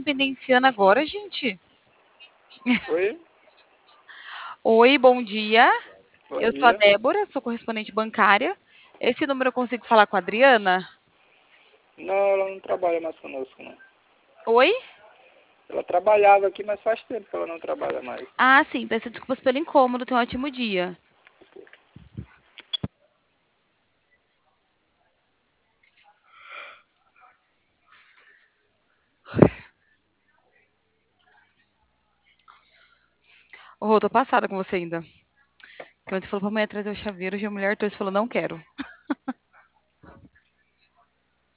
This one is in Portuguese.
independenciando agora, gente? Oi, Oi, bom dia. bom Eu sou a dia. Débora, sou correspondente bancária. Esse número eu consigo falar com a Adriana? Não, ela não trabalha mais conosco, não. Oi? Ela trabalhava aqui, mas faz tempo que ela não trabalha mais. Ah, sim, peço desculpas pelo incômodo. Tenha um ótimo dia. Tô passada com você ainda. Quando você falou pra mulher trazer o chaveiro, hoje a mulher trouxe e falou, não quero.